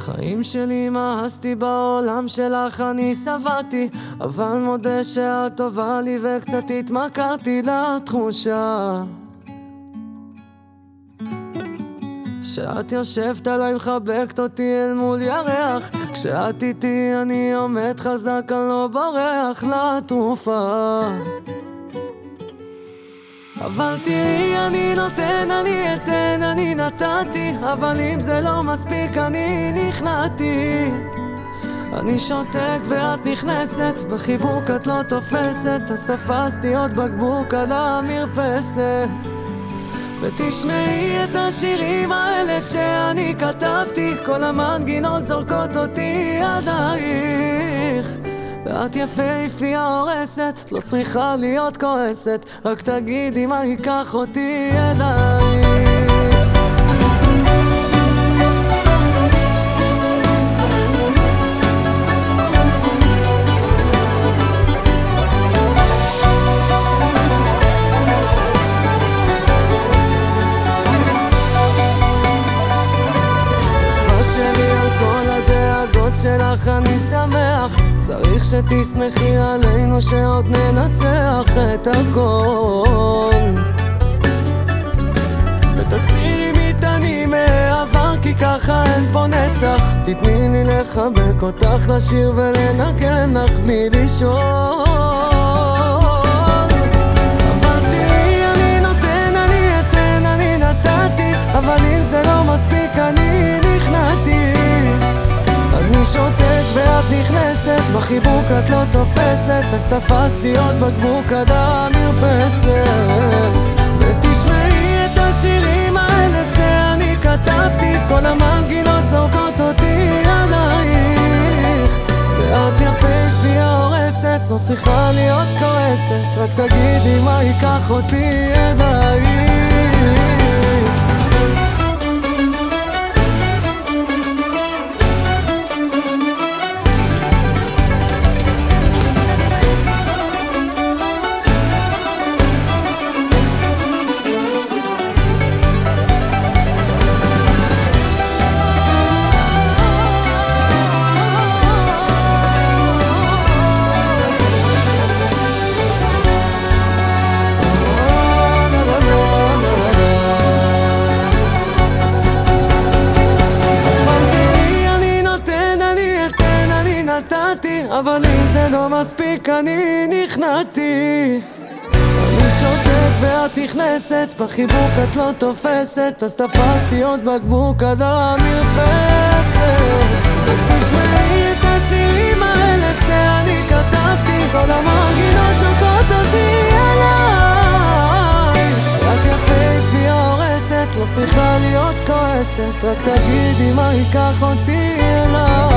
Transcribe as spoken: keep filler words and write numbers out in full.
בחיים שלי מאסתי, בעולם שלך אני סבתי, אבל מודה שאת טובה לי וקצת התמכרתי לתחושה שאת יושבת עליי מחבקת אותי אל מול ירח. כשאת איתי אני עומד חזק, אני לא בורח לתרופה. אבל תראי, אני נותן, אני אתן, אני נתתי, אבל אם זה לא מספיק אני נכנעתי. אני שותק ואת נכנסת, בחיבוק את לא תופסת, אז תפסתי עוד בקבוק על המרפסת. ותשמעי את השירים האלה שאני כתבתי, כל המנגינות זורקות אותי עלייך. ואת יפהפייה הורסת, את לא צריכה להיות כועסת, רק תגידי מה ייקח אותי אלייך. שלך אני שמח, צריך שתשמחי עלינו שעוד ננצח את הכל. ותסירי מטעני מהעבר כי ככה אין פה נצח, תתני לי לחבק אותך, לשיר ולנגן לך בלי לשאול. אבל תראי, אני נותן, אני אתן, אני נתתי, אבל אם זה לא מספיק אני נכנעתי. אני שותק ואת נכנסת, בחיבוק את לא תופסת, אז תפסתי עוד בקבוק עד המרפסת. ותשמעי את השירים האלה שאני כתבתי, כל המנגינות זורקות אותי עלייך. ואת יפהפייה הורסת, לא צריכה להיות כועסת, רק תגידי מה ייקח אותי אלייך. אבל אם זה לא מספיק אני נכנעתי. אני שותק ואת נכנסת, בחיבוק את לא תופסת, אז תפסתי עוד בקבוק עד המרפסת. ותשמעי את השירים האלה שאני כתבתי, כל המנגינות זורקות אותי עליי. את יפהפייה הורסת, לא צריכה להיות כועסת, רק תגידי מה ייקח אותי אליי.